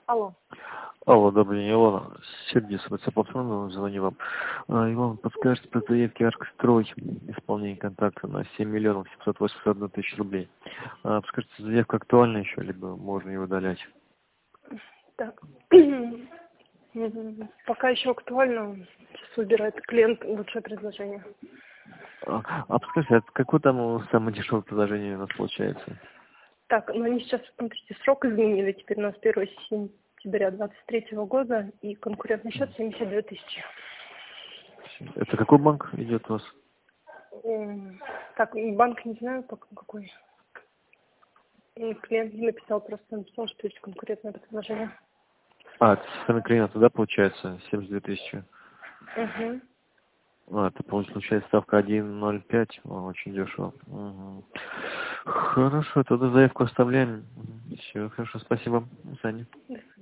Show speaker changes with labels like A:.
A: Алло.
B: Алло, добрый день, Илона. Сергей Собацапов, звоню вам. Иван, подскажите по заявке «Аркстрой» исполнение контракта на 7 781 000 рублей. Подскажите, заявка актуальна еще, либо можно ее удалять?
A: Так. Пока еще актуально. Сейчас выбирает клиент лучшее предложение.
B: Подскажите, какое там самое дешевое предложение у нас получается?
A: Так, ну они сейчас, смотрите, срок изменили. Теперь у нас 1 сентября 2023 года и конкурентный счет 72 000.
B: Это какой банк идет у вас?
A: Так, банк не знаю пока какой. И клиент не написал, просто написал, что есть конкурентное предложение.
B: Это сами клиенты, да, получается? 72 000.
A: Угу.
B: Это получается ставка 1,05. Очень дешево. Угу. Хорошо, тогда заявку оставляем. Все, хорошо, спасибо. До свидания.